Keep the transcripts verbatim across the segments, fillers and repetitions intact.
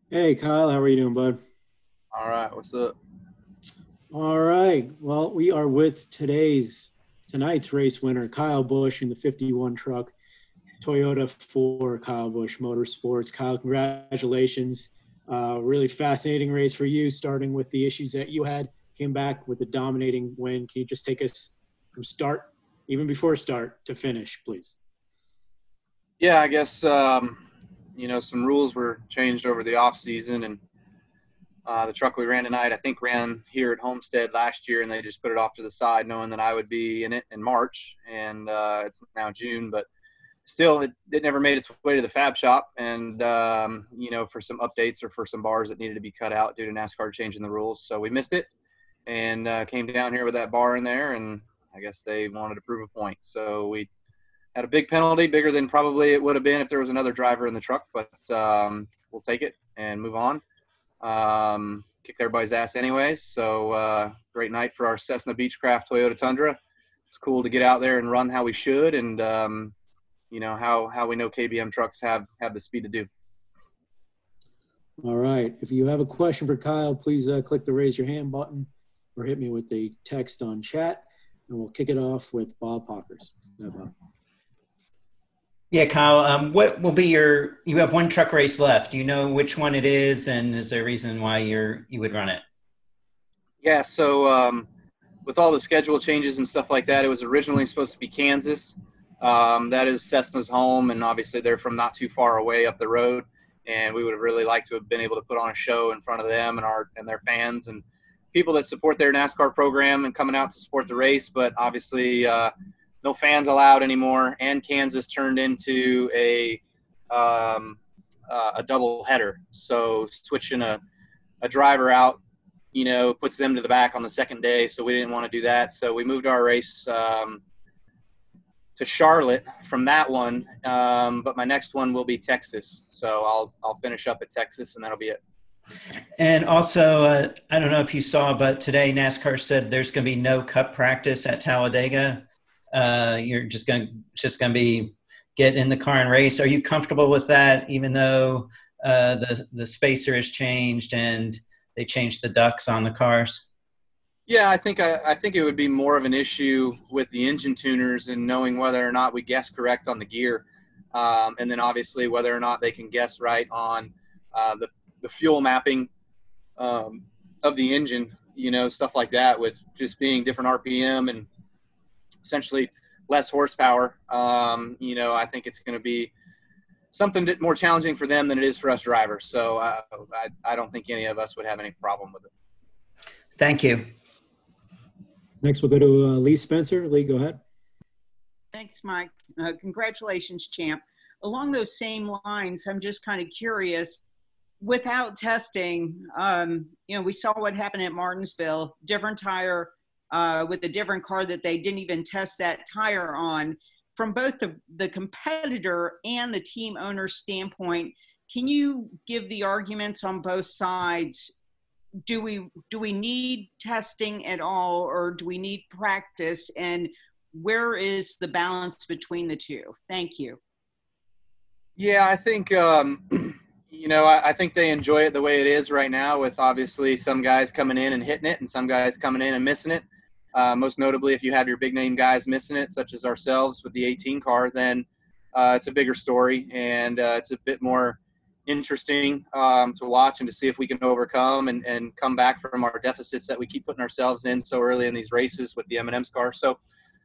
Hey Kyle, how are you doing, bud? All right, what's up? All right. Well, we are with today's tonight's race winner, Kyle Busch in the fifty-one truck, Toyota for Kyle Busch Motorsports. Kyle, congratulations. Uh, really fascinating race for you, starting with the issues that you had. Came back with a dominating win. Can you just take us from start, even before start, to finish, please? Yeah, I guess um, you know some rules were changed over the off season, and uh, the truck we ran tonight, I think, ran here at Homestead last year, and they just put it off to the side, knowing that I would be in it in March, and uh, it's now June, but still, it, it never made its way to the fab shop, and um, you know, for some updates or for some bars that needed to be cut out due to NASCAR changing the rules, so we missed it, and uh, came down here with that bar in there, and I guess they wanted to prove a point, so we had a big penalty, bigger than probably it would have been if there was another driver in the truck, but um, we'll take it and move on. Um, kicked everybody's ass anyways. So uh, great night for our Cessna Beechcraft Toyota Tundra. It's cool to get out there and run how we should, and um, you know how how we know K B M trucks have have the speed to do. All right. If you have a question for Kyle, please uh, click the raise your hand button or hit me with the text on chat, and we'll kick it off with Bob Pockers. Go, Bob. Yeah, Kyle, um, what will be your, you have one truck race left. Do you know which one it is, and is there a reason why you're, you would run it? Yeah. So um, with all the schedule changes and stuff like that, it was originally supposed to be Kansas. Um, that is Cessna's home, and obviously they're from not too far away up the road. And we would have really liked to have been able to put on a show in front of them and our and their fans and people that support their NASCAR program and coming out to support the race. But obviously, uh, no fans allowed anymore. And Kansas turned into a um, uh, a double header, so switching a, a driver out, you know, puts them to the back on the second day. So we didn't want to do that. So we moved our race um, to Charlotte from that one. Um, but my next one will be Texas. So I'll I'll finish up at Texas, and that'll be it. And also, uh, I don't know if you saw, but today NASCAR said there's going to be no cup practice at Talladega. Uh, you're just going to just going to be get in the car and race. Are you comfortable with that, even though uh, the the spacer has changed and they changed the ducts on the cars? Yeah, I think I, I think it would be more of an issue with the engine tuners and knowing whether or not we guess correct on the gear, um, and then obviously whether or not they can guess right on uh, the the fuel mapping um, of the engine. You know, stuff like that with just being different R P M and essentially less horsepower. Um, you know, I think it's going to be something that more challenging for them than it is for us drivers. So uh, I, I don't think any of us would have any problem with it. Thank you. Next, we'll go to uh, Lee Spencer. Lee, go ahead. Thanks, Mike. Uh, congratulations, champ. Along those same lines, I'm just kind of curious. Without testing, um, you know, we saw what happened at Martinsville, different tire uh, with a different car that they didn't even test that tire on. From both the, the competitor and the team owner standpoint, can you give the arguments on both sides? Do we do we need testing at all, or do we need practice? And where is the balance between the two? Thank you. Yeah, I think um, you know I, I think they enjoy it the way it is right now, with obviously some guys coming in and hitting it, and some guys coming in and missing it. Uh, most notably, if you have your big name guys missing it, such as ourselves with the eighteen car, then uh, it's a bigger story, and uh, it's a bit more interesting um, to watch and to see if we can overcome and, and come back from our deficits that we keep putting ourselves in so early in these races with the M and M's car. So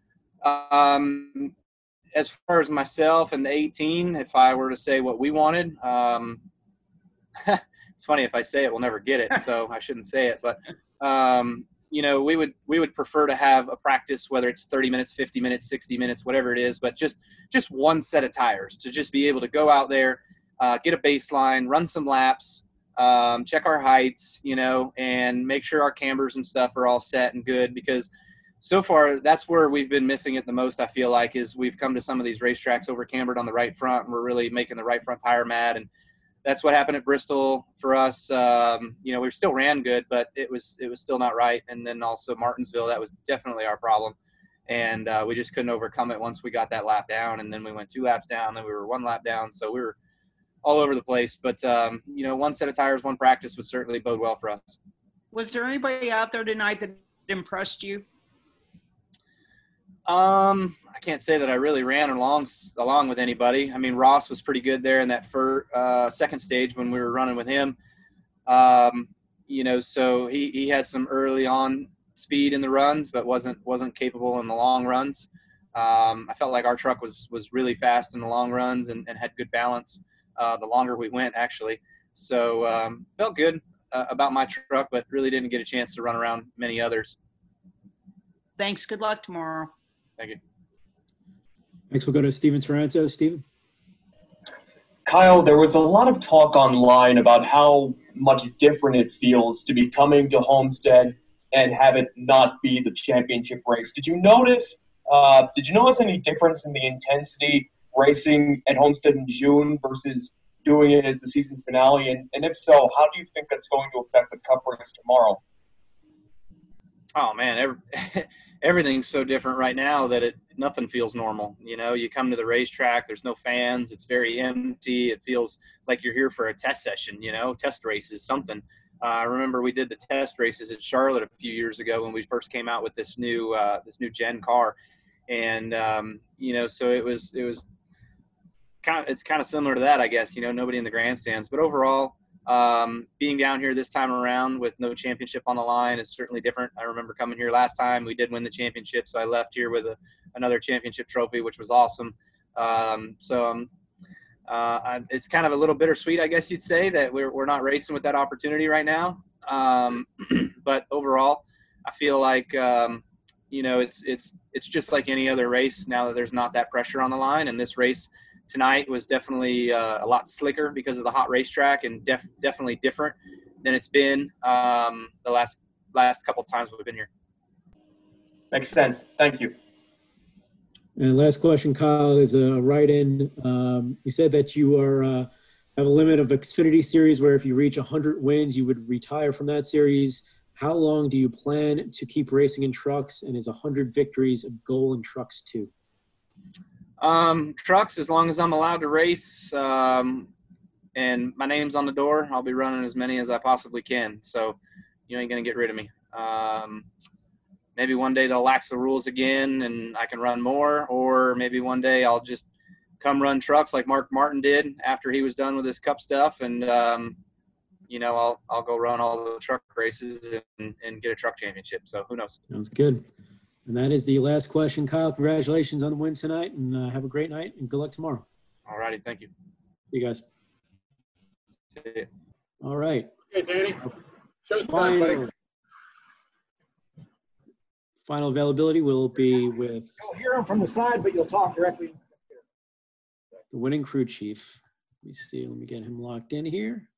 um, as far as myself and the eighteen, if I were to say what we wanted, um, it's funny if I say it, we'll never get it, so I shouldn't say it. But um, you know, we would we would prefer to have a practice, whether it's thirty minutes, fifty minutes, sixty minutes, whatever it is, but just just one set of tires to just be able to go out there, uh, get a baseline, run some laps, um, check our heights, you know, and make sure our cambers and stuff are all set and good, because so far that's where we've been missing it the most. I feel like is we've come to some of these racetracks over cambered on the right front, and we're really making the right front tire mad, and that's what happened at Bristol for us. Um, you know, we still ran good, but it was it was still not right. And then also Martinsville, that was definitely our problem, and uh, we just couldn't overcome it once we got that lap down. And then we went two laps down, then we were one lap down, so we were all over the place. But, um, you know, one set of tires, one practice would certainly bode well for us. Was there anybody out there tonight that impressed you? Um, I can't say that I really ran along along with anybody. I mean, Ross was pretty good there in that first, uh, second stage when we were running with him. Um, you know, so he, he had some early on speed in the runs, but wasn't wasn't capable in the long runs. Um, I felt like our truck was was really fast in the long runs and, and had good balance uh, the longer we went, actually. So um, felt good uh, about my truck, but really didn't get a chance to run around many others. Thanks. Good luck tomorrow. Thank you. Next, we'll go to Steven Taranto. Steven? Kyle, there was a lot of talk online about how much different it feels to be coming to Homestead and have it not be the championship race. Did you notice uh, did you notice any difference in the intensity racing at Homestead in June versus doing it as the season finale? And, and if so, how do you think that's going to affect the Cup race tomorrow? Oh, man, every, everything's so different right now that it nothing feels normal. You know, you come to the racetrack, there's no fans, it's very empty. It feels like you're here for a test session, you know, test races, something. Uh, I remember we did the test races at Charlotte a few years ago when we first came out with this new uh, this new gen car, and um, you know, so it was it was kind of it's kind of similar to that, I guess. You know, nobody in the grandstands, but overall, um, being down here this time around with no championship on the line is certainly different. I remember coming here last time, we did win the championship, so I left here with a, another championship trophy, which was awesome. Um, so um, uh, I, it's kind of a little bittersweet, I guess you'd say, that we're we're not racing with that opportunity right now. Um, but overall, I feel like um, you know it's it's it's just like any other race now that there's not that pressure on the line, and this race tonight was definitely uh, a lot slicker because of the hot racetrack, and def- definitely different than it's been um, the last last couple times we've been here. Makes sense. Thank you. And last question, Kyle, is a write-in. Um, you said that you are uh, have a limit of Xfinity Series where if you reach one hundred wins, you would retire from that series. How long do you plan to keep racing in trucks, and is one hundred victories a goal in trucks too? Um, trucks, as long as I'm allowed to race um, and my name's on the door, I'll be running as many as I possibly can. So you ain't going to get rid of me. Um, maybe one day they'll lax the rules again and I can run more, or maybe one day I'll just come run trucks like Mark Martin did after he was done with his Cup stuff. And, um, you know, I'll, I'll go run all the truck races and, and get a truck championship. So who knows? Sounds good. And that is the last question. Kyle, congratulations on the win tonight, and uh, have a great night, and good luck tomorrow. All righty. Thank you. See you guys. See ya. All right. Okay, Danny. Showtime, Final, buddy. final availability will be with You'll hear him from the side, but you'll talk directly. the winning crew chief. Let me see. Let me get him locked in here.